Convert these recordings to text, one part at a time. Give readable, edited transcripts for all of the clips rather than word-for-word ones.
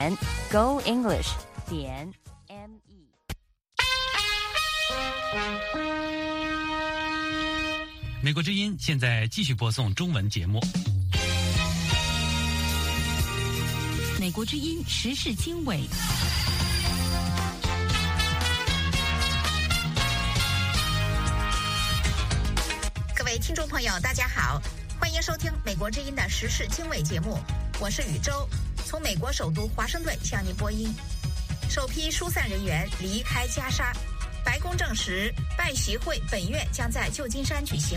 Go English 点 me。 美国之音现在继续播送中文节目。 美国之音时事经纬。 各位听众朋友，大家好，欢迎收听美国之音的时事经纬节目，我是宇宙，从美国首都华盛顿向您播音。首批疏散人员离开加沙，白宫证实拜习会本月将在旧金山举行。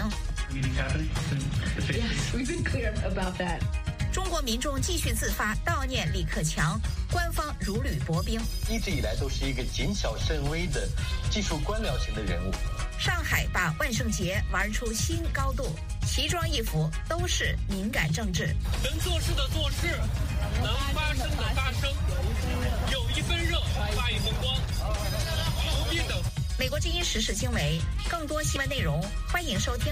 中国民众继续自发悼念李克强，官方如履薄冰。 一直以来都是一个谨小慎微的技术官僚型的人物。 上海把万圣节玩出新高度，奇装异服都是敏感政治。 能做事的做事，能发声的发声，有一分热发一分光，不必等。 美国之音时事经纬，更多新闻内容欢迎收听。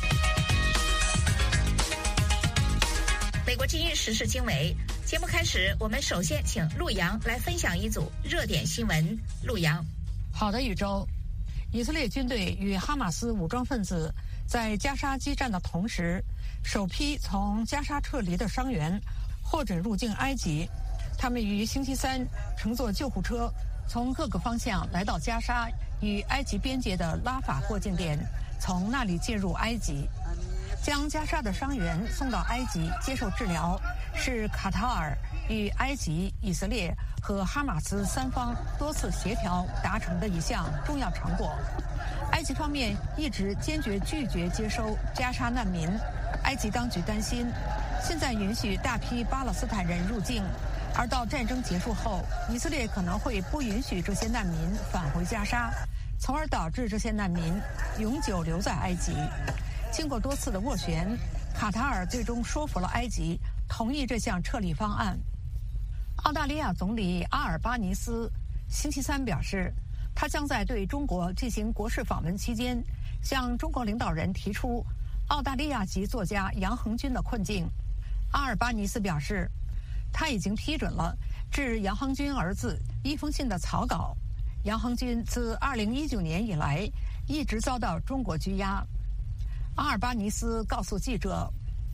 美国之音时事经纬节目开始，我们首先请陆洋来分享一组热点新闻。陆洋， 好的，宇宙。以色列军队与哈马斯武装分子在加沙激战的同时，首批从加沙撤离的伤员获准入境埃及。他们于星期三乘坐救护车从各个方向来到加沙与埃及边界的拉法过境点，从那里进入埃及。将加沙的伤员送到埃及接受治疗，是卡塔尔与埃及、以色列和哈马斯三方多次协调达成的一项重要成果。埃及方面一直坚决拒绝接收加沙难民，埃及当局担心，现在允许大批巴勒斯坦人入境，而到战争结束后，以色列可能会不允许这些难民返回加沙，从而导致这些难民永久留在埃及。经过多次的斡旋，卡塔尔最终说服了埃及同意这项撤离方案。澳大利亚总理阿尔巴尼斯星期三表示，他将在对中国进行国事访问期间，向中国领导人提出澳大利亚籍作家杨恒军的困境。阿尔巴尼斯表示，他已经批准了致杨恒军儿子一封信的草稿。杨恒军自2019年以来一直遭到中国拘押。阿尔巴尼斯告诉记者，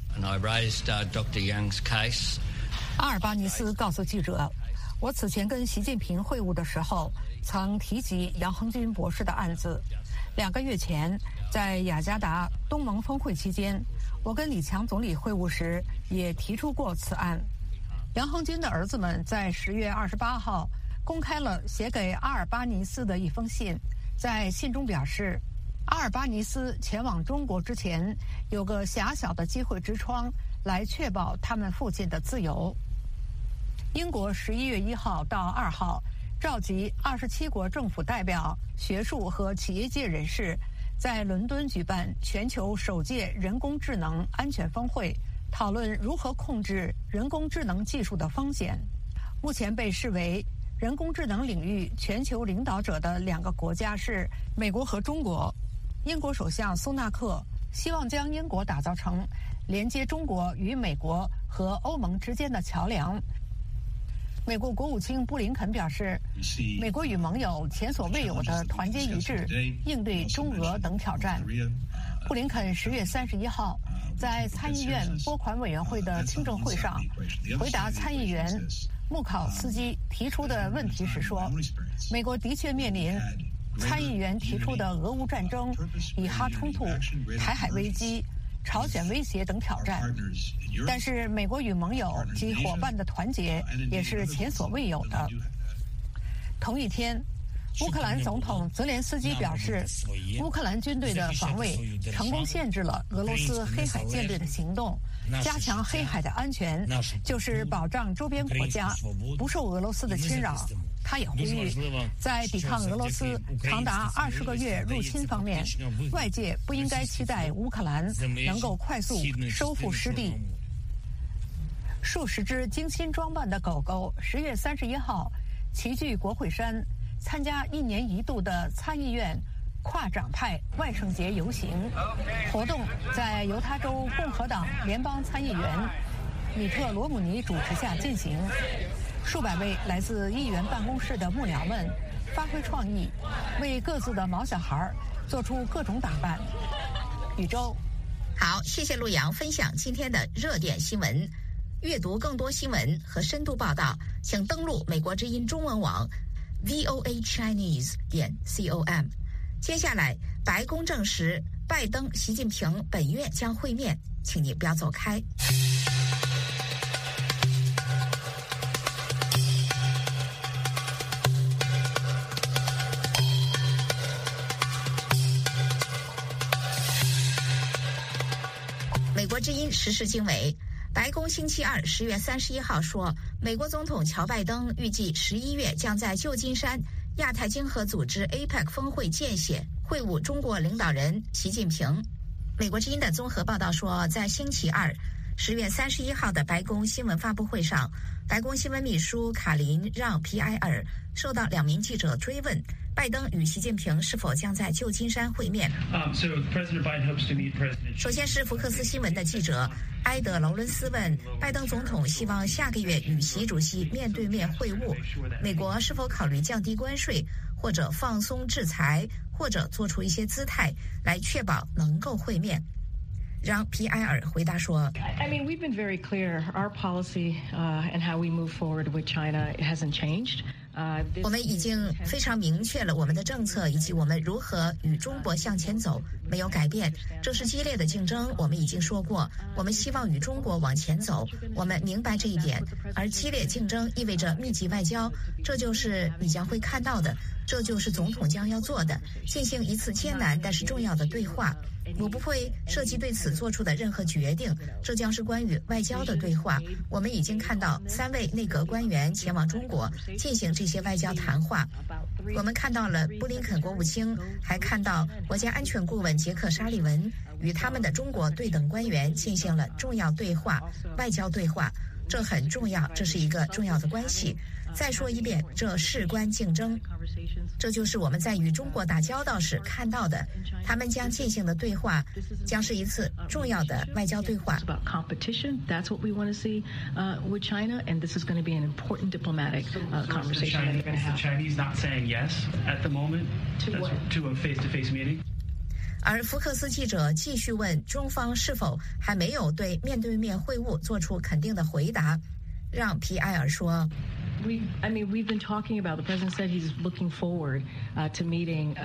阿尔巴尼斯告诉记者，我此前跟习近平会晤的时候曾提及杨恒军博士的案子。2个月前，在雅加达东盟峰会期间，我跟李强总理会晤时也提出过此案。杨恒军的儿子们在10月28号公开了写给阿尔巴尼斯的一封信，在信中表示，阿尔巴尼斯前往中国之前有个狭小的机会之窗，来确保他们父亲的自由。英国11月1号到2号召集27国政府代表、学术和企业界人士，在伦敦举办全球首届人工智能安全峰会，讨论如何控制人工智能技术的风险。目前被视为人工智能领域全球领导者的2个国家是美国和中国。英国首相苏纳克希望将英国打造成连接中国与美国和欧盟之间的桥梁。美国国务卿布林肯表示，美国与盟友前所未有的团结一致，应对中俄等挑战。布林肯10月31号在参议院拨款委员会的听证会上回答参议员穆考斯基提出的问题时说，美国的确面临参议员提出的俄乌战争、以哈冲突、台海危机、朝鲜威胁等挑战，但是美国与盟友及伙伴的团结也是前所未有的。同一天，乌克兰总统泽连斯基表示，乌克兰军队的防卫成功限制了俄罗斯黑海舰队的行动。加强黑海的安全，就是保障周边国家不受俄罗斯的侵扰。他也呼吁，在抵抗俄罗斯长达20个月入侵方面，外界不应该期待乌克兰能够快速收复失地。数十只精心装扮的狗狗10月31号齐聚国会山，参加1年1度的参议院跨党派万圣节游行。活动在犹他州共和党联邦参议员米特罗姆尼主持下进行。 数百位来自议员办公室的幕僚们发挥创意，为各自的毛小孩做出各种打扮。宇宙， 好，谢谢陆洋分享今天的热点新闻。阅读更多新闻和深度报道，请登录美国之音中文网 voachinese.com。接下来，白宫证实拜登、习近平本月将会面，请你不要走开。美国之音时事经纬，白宫星期二10月31号说，美国总统乔拜登预计11月将在旧金山亚太经合组织 APEC 峰会间隙会晤中国领导人习近平。美国之音的综合报道说，在星期二10月31号的白宫新闻发布会上，白宫新闻秘书卡琳·让皮埃尔受到2名记者追问，拜登与习近平是否将在旧金山会面。首先是福克斯新闻的记者埃德·劳伦斯问，拜登总统希望下个月与习主席面对面会晤，美国是否考虑降低关税，或者放松制裁，或者做出一些姿态来确保能够会面。让皮埃尔回答说 I mean, we've been very clear. Our policy and how we move forward with China hasn't changed. 我们已经非常明确了我们的政策以及我们如何与中国向前走，没有改变。这是激烈的竞争，我们已经说过，我们希望与中国往前走，我们明白这一点。而激烈竞争意味着密集外交，这就是你将会看到的，这就是总统将要做的，进行一次艰难但是重要的对话。我不会涉及对此做出的任何决定，这将是关于外交的对话。我们已经看到3位内阁官员前往中国进行这些外交谈话，我们看到了布林肯国务卿，还看到国家安全顾问杰克·沙利文与他们的中国对等官员进行了重要对话，外交对话，这很重要，这是一个重要的关系。再说一遍，这事关竞争，这就是我们在与中国打交道时看到的，他们将进行的对话将是一次重要的外交对话。 That's what we want to see with China, and this is going to be an important diplomatic conversation. The Chinese not saying yes at the moment to a face-to-face meeting. 而福克斯记者继续问中方是否还没有对面对面会晤做出肯定的回答，让皮埃尔说 We've been talking about. The president said he's looking forward to meeting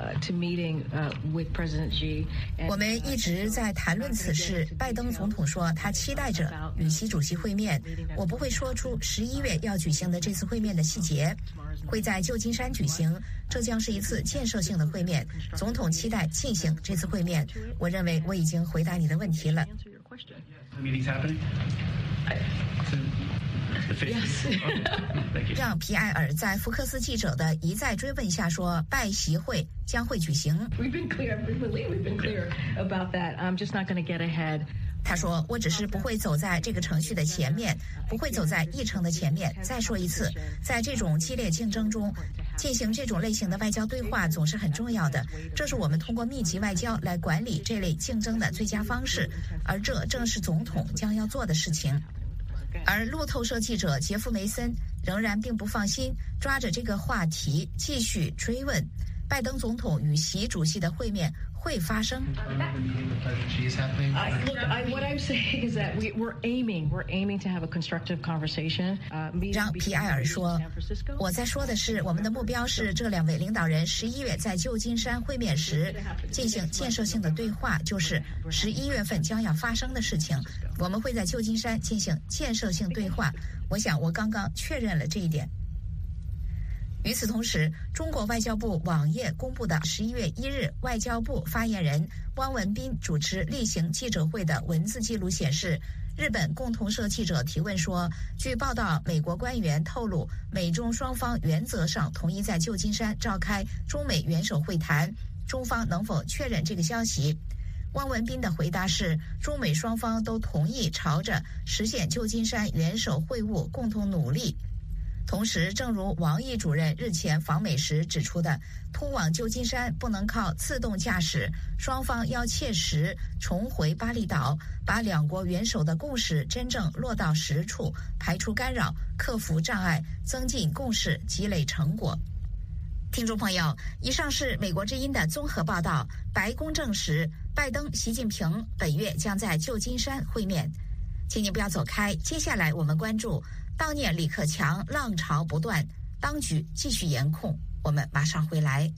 with President Xi. 我们一直在谈论此事。拜登总统说他期待着与习主席会面。我不会说出11月要举行的这次会面的细节，会在旧金山举行，这将是一次建设性的会面。总统期待进行这次会面。我认为我已经回答你的问题了。 The meeting's happening. Yes. 让皮埃尔在福克斯记者的一再追问下说，拜习会将会举行。 We've been clear about that. I'm just not going to get ahead. 他说，我只是不会走在这个程序的前面，不会走在议程的前面。再说一次，在这种激烈竞争中进行这种类型的外交对话总是很重要的，这是我们通过密集外交来管理这类竞争的最佳方式，而这正是总统将要做的事情。而路透社记者杰夫·梅森仍然并不放心，抓着这个话题继续追问拜登总统与习主席的会面会发生。 What I'm saying is that we're aiming to have a constructive conversation. 让皮埃尔说，我在说的是，我们的目标是这2位领导人11月在旧金山会面时进行建设性的对话，就是11月份将要发生的事情。我们会在旧金山进行建设性对话，我想我刚刚确认了这一点。与此同时，中国外交部网页公布的11月1日外交部发言人汪文斌主持例行记者会的文字记录显示，日本共同社记者提问说，据报道，美国官员透露，美中双方原则上同意在旧金山召开中美元首会谈，中方能否确认这个消息？汪文斌的回答是，中美双方都同意朝着实现旧金山元首会晤共同努力。 同时，正如王毅主任日前访美时指出的，通往旧金山不能靠自动驾驶，双方要切实重回巴厘岛，把两国元首的共识真正落到实处，排除干扰，克服障碍，增进共识，积累成果。听众朋友，以上是美国之音的综合报道。白宫证实，拜登、习近平本月将在旧金山会面。请您不要走开，接下来我们关注悼念李克强浪潮不断，当局继续严控。我们马上回来。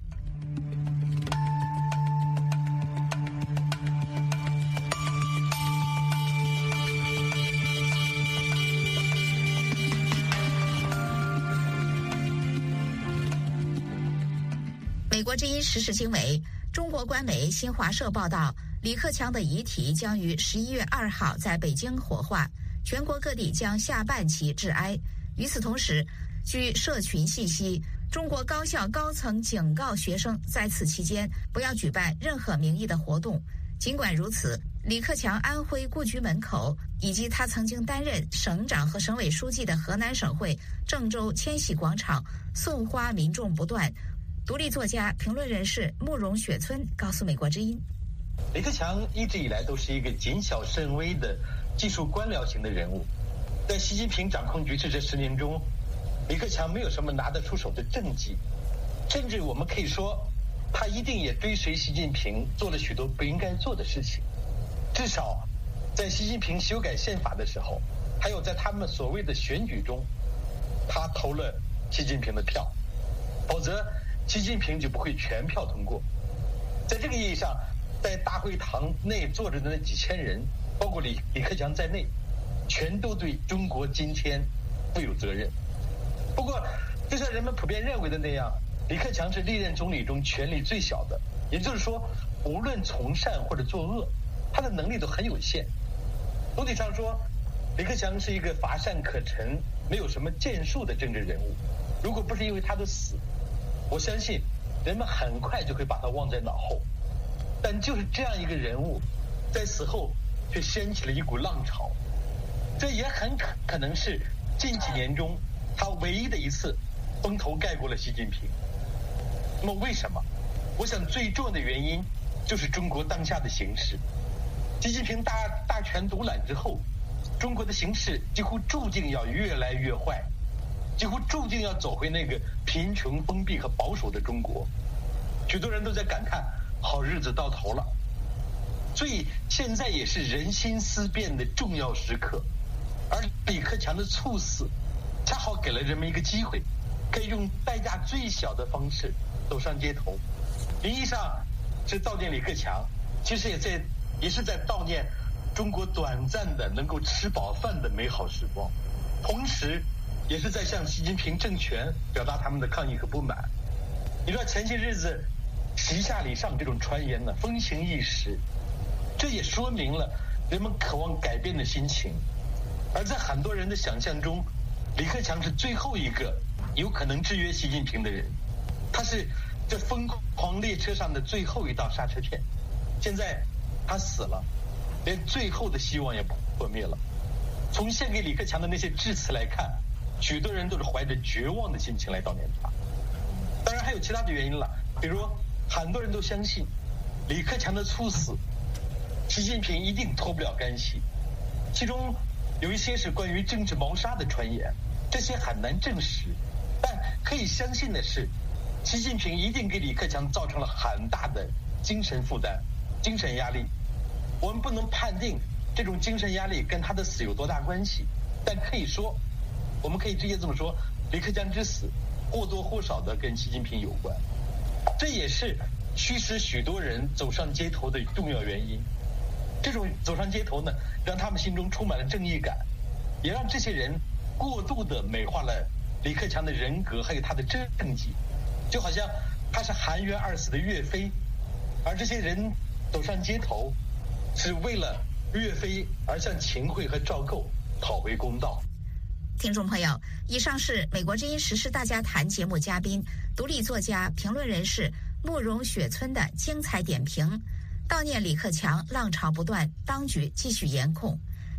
美国之音时事经纬，中国官媒新华社报道，李克强的遗体将于11月2号在北京火化，全国各地将下半旗致哀。与此同时，据社群信息，中国高校高层警告学生在此期间不要举办任何名义的活动。尽管如此，李克强安徽故居门口以及他曾经担任省长和省委书记的河南省会郑州千禧广场送花民众不断。独立作家、评论人士慕容雪村告诉美国之音， 李克强一直以来都是一个谨小慎微的技术官僚型的人物。在习近平掌控局势这10年中，李克强没有什么拿得出手的政绩，甚至我们可以说，他一定也追随习近平做了许多不应该做的事情。至少，在习近平修改宪法的时候，还有在他们所谓的选举中，他投了习近平的票，否则习近平就不会全票通过。在这个意义上，在大会堂内坐着的那几千人，包括李克强在内，全都对中国今天负有责任。不过，就像人们普遍认为的那样，李克强是历任总理中权力最小的，也就是说，无论从善或者作恶，他的能力都很有限。总体上说，李克强是一个乏善可陈、没有什么建树的政治人物。如果不是因为他的死，我相信人们很快就会把他忘在脑后。但就是这样一个人物，在死后却掀起了一股浪潮，这也很可能是近几年中他唯一的一次风头盖过了习近平。那么为什么？我想最重要的原因就是中国当下的形势。习近平大权独揽之后，中国的形势几乎注定要越来越坏，几乎注定要走回那个贫穷、封闭和保守的中国。许多人都在感叹好日子到头了。所以现在也是人心思变的重要时刻，而李克强的猝死恰好给了人们一个机会，可以用代价最小的方式走上街头。名义上是悼念李克强，其实也是在悼念中国短暂的能够吃饱饭的美好时光，同时也是在向习近平政权表达他们的抗议和不满。你知道前些日子习下礼上这种传言呢，风行一时，这也说明了人们渴望改变的心情。而在很多人的想象中，李克强是最后一个有可能制约习近平的人，他是这疯狂列车上的最后一道刹车片。现在他死了，连最后的希望也破灭了。从献给李克强的那些致辞来看，许多人都是怀着绝望的心情来悼念他。当然还有其他的原因了，比如很多人都相信李克强的猝死习近平一定脱不了干系，其中有一些是关于政治谋杀的传言，这些很难证实，但可以相信的是，习近平一定给李克强造成了很大的精神负担、精神压力。我们不能判定这种精神压力跟他的死有多大关系，但可以说，我们可以直接这么说，李克强之死或多或少的跟习近平有关。这也是驱使许多人走上街头的重要原因。这种走上街头呢，让他们心中充满了正义感，也让这些人过度的美化了李克强的人格还有他的政绩，就好像他是含冤而死的岳飞，而这些人走上街头是为了岳飞而向秦桧和赵构讨回公道。 听众朋友，以上是美国之音时事大家谈节目嘉宾、独立作家、评论人士慕容雪村的精彩点评。悼念李克强浪潮不断，当局继续严控。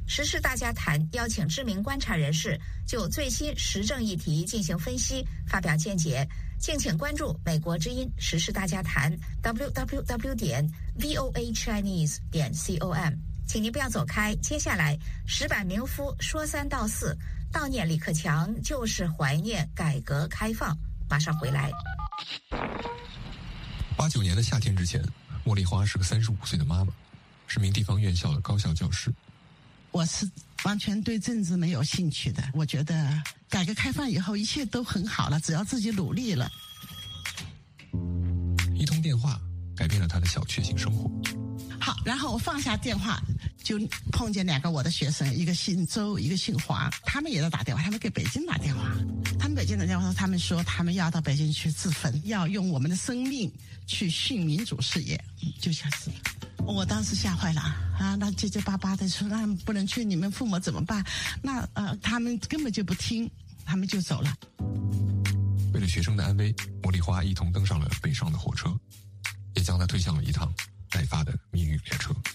时事大家谈邀请知名观察人士就最新时政议题进行分析，发表见解。敬请关注美国之音时事大家谈 www.voachinese.com。请您不要走开，接下来石板明夫说3道4，悼念李克强就是怀念改革开放。马上回来。 89年的夏天之前，茉莉花是个35岁的妈妈，是名地方院校的高校教师。 我是完全对政治没有兴趣的，我觉得改革开放以后一切都很好了，只要自己努力了。 一通电话改变了他的小确幸生活。 好，然后我放下电话，就碰见2个我的学生，一个姓周，一个姓黄，他们也在打电话，他们给北京打电话，他们北京打电话他们说他们要到北京去自焚，要用我们的生命去殉民主事业，就像是。我当时吓坏了啊！那结结巴巴的说，那不能去，你们父母怎么办？那他们根本就不听，他们就走了。 为了学生的安危，茉莉花一同登上了北上的火车，也将他推向了一趟待发的命运列车。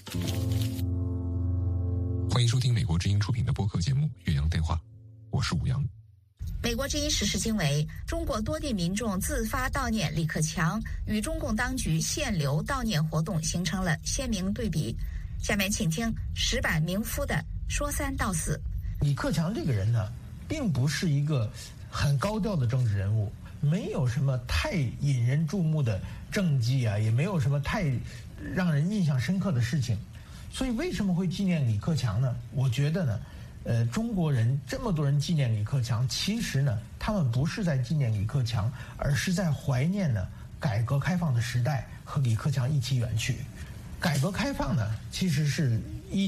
欢迎收听美国之音出品的播客节目《岳阳电话》，我是武阳。 美国之音时事经纬，中国多地民众自发悼念李克强，与中共当局限流悼念活动形成了鲜明对比。下面请听石板明夫的说3道4。 李克强这个人呢，并不是一个很高调的政治人物，没有什么太引人注目的政绩啊，也没有什么太让人印象深刻的事情。所以为什么会纪念李克强呢？我觉得呢，中国人这么多人纪念李克强，其实呢，他们不是在纪念李克强，而是在怀念呢改革开放的时代和李克强一起远去。改革开放呢，其实是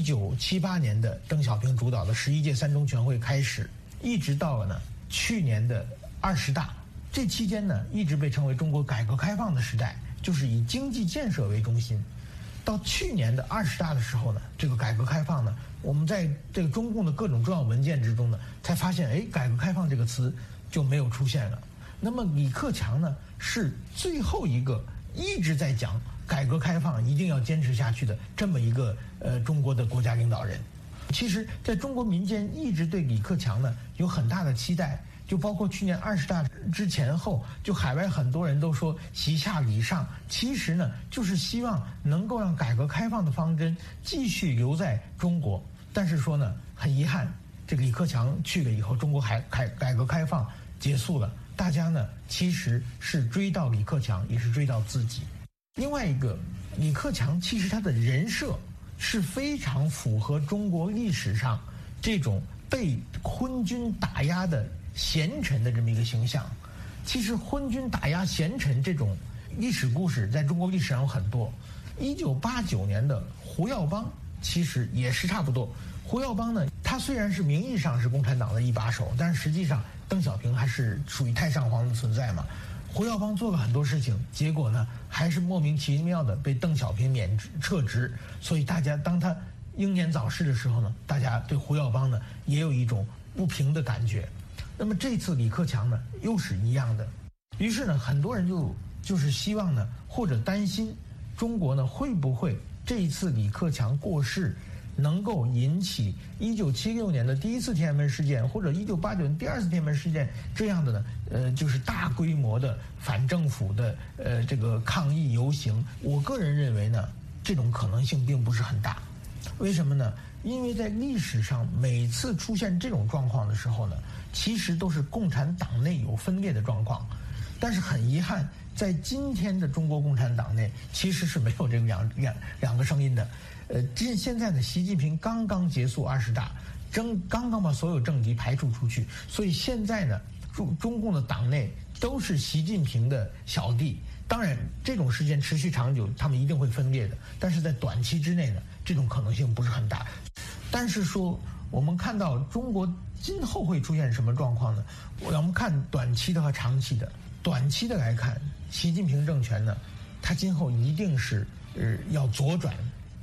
1978年的邓小平主导的11届3中全会开始，一直到了呢去年的20大，这期间呢，一直被称为中国改革开放的时代，就是以经济建设为中心。到去年的20大的时候呢，这个改革开放呢，我们在这个中共的各种重要文件之中呢，才发现，改革开放这个词就没有出现了。那么李克强呢，是最后一个一直在讲改革开放一定要坚持下去的这么一个中国的国家领导人。其实，在中国民间一直对李克强呢有很大的期待。就包括去年20大之前后，就海外很多人都说习下礼上，其实呢就是希望能够让改革开放的方针继续留在中国。但是说呢，很遗憾，这个李克强去了以后，中国改革开放结束了，大家呢其实是追悼李克强，也是追悼自己。另外一个，李克强其实他的人设是非常符合中国历史上这种被昏君打压的贤臣的这么一个形象。其实昏君打压贤臣这种历史故事在中国历史上有很多。1989年的胡耀邦其实也是差不多。胡耀邦呢，他虽然是名义上是共产党的一把手，但是实际上邓小平还是属于太上皇的存在嘛。胡耀邦做了很多事情，结果呢还是莫名其妙的被邓小平撤职。所以大家当他英年早逝的时候呢，大家对胡耀邦呢也有一种不平的感觉。那么这次李克强呢又是一样的，于是呢很多人就是希望呢，或者担心中国呢会不会这一次李克强过世能够引起1976年的第一次天安门事件，或者1989年第二次天安门事件这样的呢就是大规模的反政府的这个抗议游行。我个人认为呢，这种可能性并不是很大。为什么呢？因为在历史上每次出现这种状况的时候呢，其实都是共产党内有分裂的状况。但是很遗憾，在今天的中国共产党内其实是没有这两个声音的。现在呢，习近平刚刚结束20大，刚刚把所有政敌排除出去，所以现在呢，中共的党内都是习近平的小弟。当然，这种时间持续长久，他们一定会分裂的。但是在短期之内呢，这种可能性不是很大。但是说，我们看到中国今后会出现什么状况呢？我们看短期的和长期的。短期的来看，习近平政权呢，它今后一定是要左转，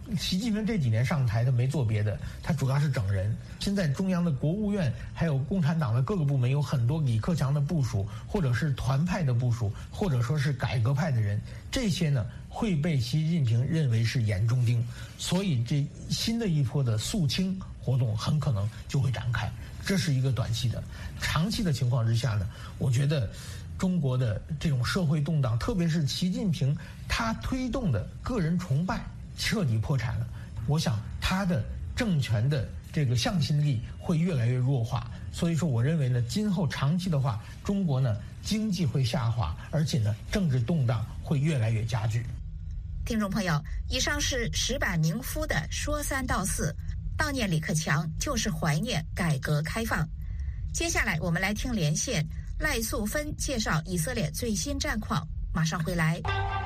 习近平这几年上台，他没做别的，他主要是整人。现在中央的国务院还有共产党的各个部门有很多李克强的部属，或者是团派的部属，或者说是改革派的人，这些呢会被习近平认为是眼中钉，所以这新的一波的肃清活动很可能就会展开。这是一个短期的，长期的情况之下呢，我觉得中国的这种社会动荡，特别是习近平他推动的个人崇拜彻底破产了，我想他的政权的这个向心力会越来越弱化。所以说我认为呢，今后长期的话，中国呢经济会下滑，而且呢政治动荡会越来越加剧。 听众朋友，以上是石板明夫的说三道四，悼念李克强就是怀念改革开放。接下来我们来听连线赖素芬介绍以色列最新战况，马上回来。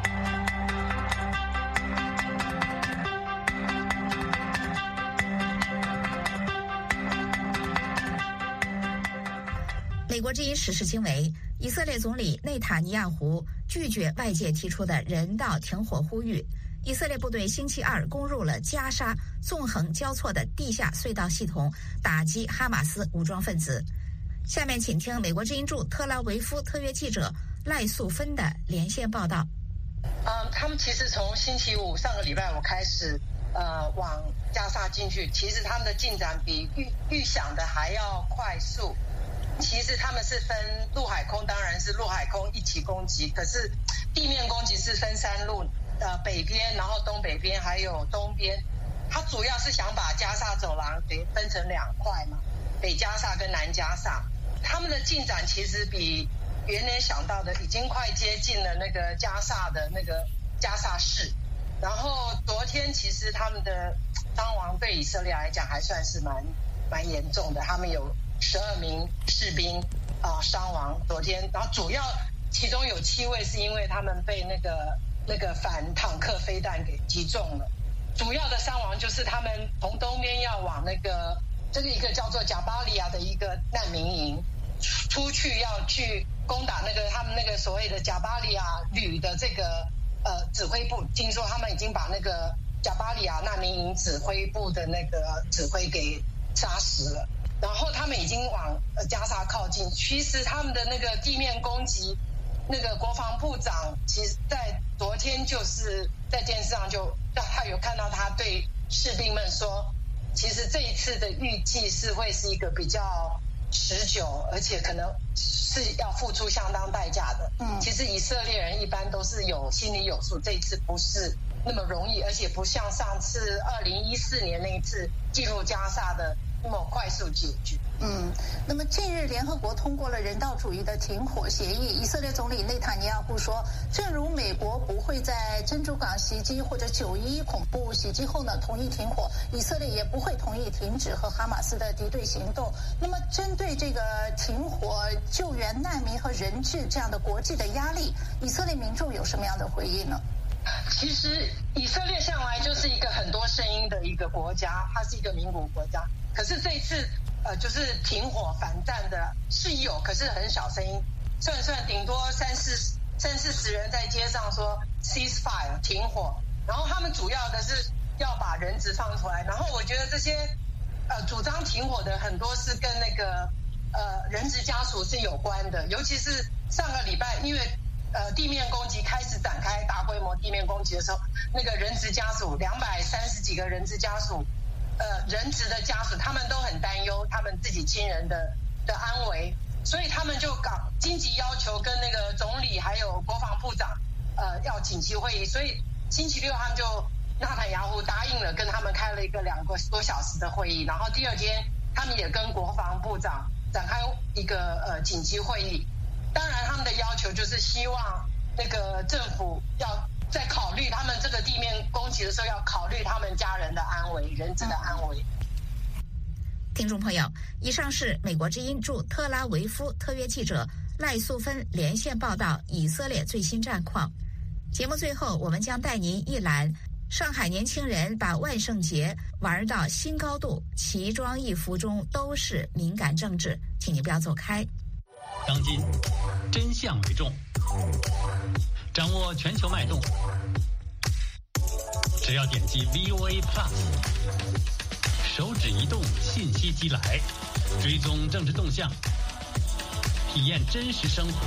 美国之音时事经纬，以色列总理内塔尼亚胡拒绝外界提出的人道停火呼吁。以色列部队星期二攻入了加沙纵横交错的地下隧道系统，打击哈马斯武装分子。下面请听美国之音驻特拉维夫特约记者赖素芬的连线报道。 他们其实从星期五上个礼拜五开始往加沙进去，其实他们的进展比预想的还要快速。其实他们是分陆海空，当然是陆海空一起攻击，可是地面攻击是分3路，北边，然后东北边还有东边。他主要是想把加沙走廊给分成2块嘛，北加沙跟南加沙。他们的进展其实比原来想到的已经快接近了那个加沙的那个加沙市。然后昨天其实他们的伤亡对以色列来讲还算是蛮严重的，他们有12名士兵伤亡昨天，然后主要其中有7位是因为他们被那个反坦克飞弹给击中了。主要的伤亡就是他们从东边要往这个一个叫做贾巴利亚的一个难民营出去，要去攻打他们那个所谓的贾巴利亚旅的这个指挥部。听说他们已经把那个贾巴利亚难民营指挥部的那个指挥给杀死了。然后他们已经往加沙靠近。其实他们的那个地面攻击，那个国防部长其实在昨天就是在电视上他有看到他对士兵们说，其实这一次的预计会是一个比较持久，而且可能是要付出相当代价的。其实以色列人一般都是心里有数，这一次不是那么容易，而且不像上次2014年那一次进入加沙的那么快速解决。 那么近日联合国通过了人道主义的停火协议，以色列总理内塔尼亚胡说，正如美国不会在珍珠港袭击或者911恐怖袭击后呢同意停火，以色列也不会同意停止和哈马斯的敌对行动。那么针对这个停火、救援难民和人质这样的国际的压力，以色列民众有什么样的回应呢？ 其实以色列向来就是一个很多声音的一个国家，它是一个民主国家。可是这一次就是停火反战的是有，可是很小声音，算顶多30-40人在街上说 ceasefire 停火。然后他们主要的是要把人质放出来。然后我觉得这些主张停火的很多是跟那个人质家属是有关的，尤其是上个礼拜因为地面攻击开始展开大规模地面攻击的时候，那个人质家属230几个人质家属，人质的家属他们都很担忧他们自己亲人的安危，所以他们就紧急要求跟那个总理还有国防部长要紧急会议。所以星期六他们就纳坦雅胡答应了，跟他们开了一个2个多小时的会议，然后第2天他们也跟国防部长展开一个紧急会议。当然他们的要求就是希望那个政府要在考虑他们这个地面攻击的时候，要考虑他们家人的安危、人质的安危。 听众朋友，以上是美国之音驻特拉维夫特约记者赖素芬连线报道以色列最新战况。节目最后，我们将带您一览上海年轻人把万圣节玩到新高度，奇装异服中都是敏感政治，请您不要走开。 当今真相为重，掌握全球脉动， 只要点击 VOA Plus， 手指移动，信息即来，追踪政治动向，体验真实生活，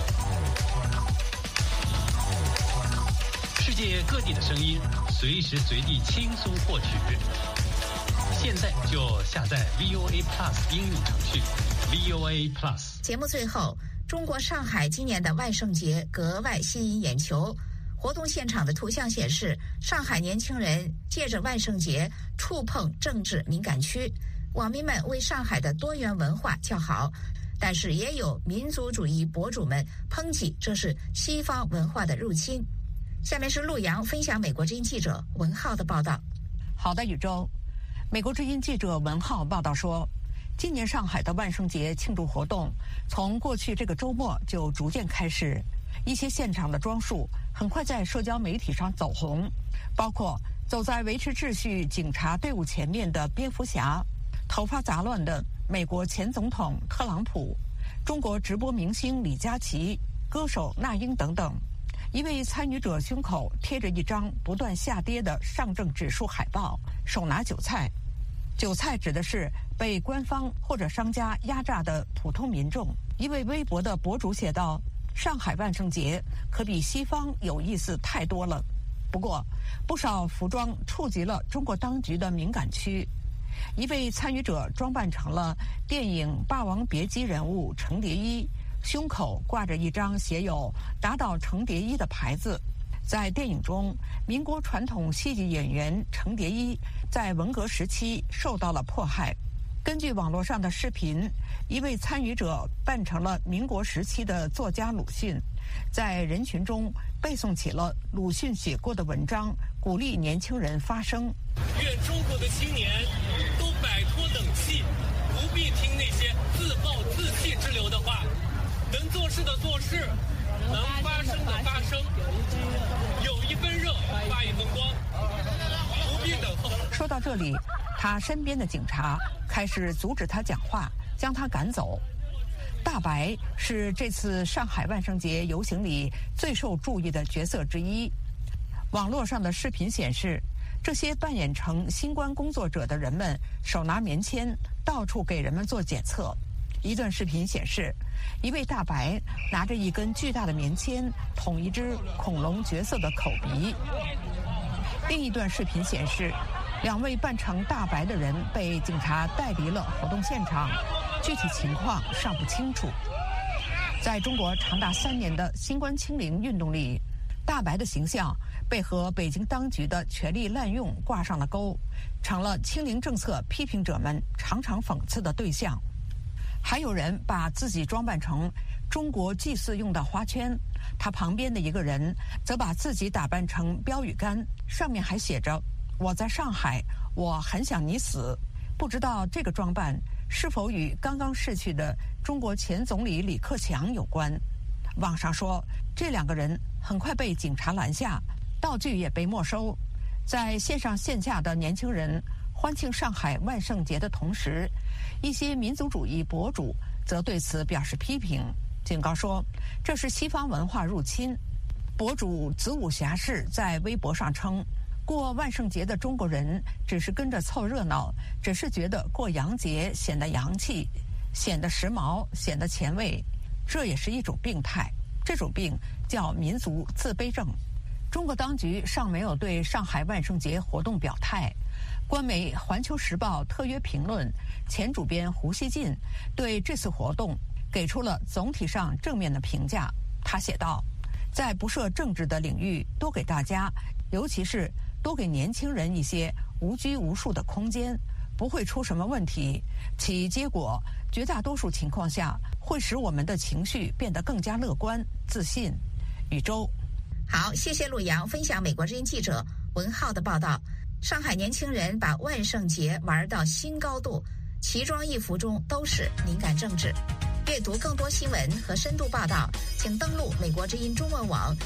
世界各地的声音，随时随地轻松获取。现在就下载 VOA Plus 应用程序 VOA Plus。 节目最后，中国上海今年的万圣节格外吸引眼球。活动现场的图像显示，上海年轻人借着万圣节触碰政治敏感区，网民们为上海的多元文化叫好，但是也有民族主义博主们抨击这是西方文化的入侵。下面是陆洋分享美国之音记者文浩的报道。 好的，宇宙。美国之音记者文浩报道说，今年上海的万圣节庆祝活动从过去这个周末就逐渐开始，一些现场的装束很快在社交媒体上走红，包括走在维持秩序警察队伍前面的蝙蝠侠，头发杂乱的美国前总统特朗普，中国直播明星李佳琦，歌手那英等等。一位参与者胸口贴着一张不断下跌的上证指数海报，手拿韭菜。韭菜指的是被官方或者商家压榨的普通民众。一位微博的博主写道，上海万圣节可比西方有意思太多了。不过，不少服装触及了中国当局的敏感区。一位参与者装扮成了电影《霸王别姬》人物程蝶衣，胸口挂着一张写有“打倒程蝶衣”的牌子。在电影中，民国传统戏剧演员程蝶衣在文革时期受到了迫害。根据网络上的视频，一位参与者扮成了民国时期的作家鲁迅，在人群中背诵起了鲁迅写过的文章，鼓励年轻人发声。 愿中国的青年都摆脱冷气，不必听那些自暴自弃之流的话，能做事的做事，能发声的发声，有一分热发一分光，不必等候。 说到这里，他身边的警察开始阻止他讲话，将他赶走。大白是这次上海万圣节游行里最受注意的角色之一。网络上的视频显示，这些扮演成新冠工作者的人们手拿棉签，到处给人们做检测。一段视频显示，一位大白拿着一根巨大的棉签捅一只恐龙角色的口鼻。另一段视频显示，两位扮成大白的人被警察带离了活动现场，具体情况尚不清楚。在中国长达3年的新冠清零运动里，大白的形象被和北京当局的权力滥用挂上了钩，成了清零政策批评者们常常讽刺的对象。还有人把自己装扮成中国祭祀用的花圈，他旁边的一个人则把自己打扮成标语杆，上面还写着“我在上海，我很想你死”。不知道这个装扮是否与刚刚逝去的中国前总理李克强有关。网上说，这2个人很快被警察拦下，道具也被没收。在线上线下的年轻人欢庆上海万圣节的同时，一些民族主义博主则对此表示批评，警告说这是西方文化入侵。博主子午侠士在微博上称，过万圣节的中国人只是跟着凑热闹，只是觉得过洋节显得洋气，显得时髦，显得前卫，这也是一种病态。这种病叫民族自卑症。中国当局尚没有对上海万圣节活动表态。官媒《环球时报》特约评论前主编胡锡进对这次活动给出了总体上正面的评价。他写道，在不涉政治的领域多给大家，尤其是多给年轻人一些无拘无束的空间，不会出什么问题，其结果绝大多数情况下会使我们的情绪变得更加乐观自信。宇宙。 好，谢谢陆洋分享美国之音记者文浩的报道。上海年轻人把万圣节玩到新高度，奇装异服中都是敏感政治。阅读更多新闻和深度报道，请登录美国之音中文网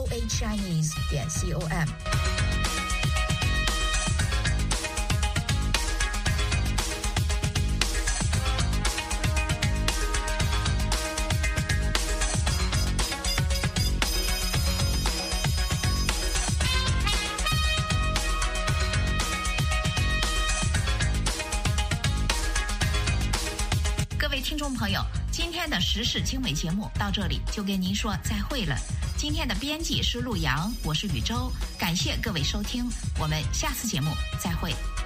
voachinese.com。 听众朋友，今天的时事经纬节目到这里就跟您说再会了。今天的编辑是陆阳，我是宇宙，感谢各位收听，我们下次节目再会。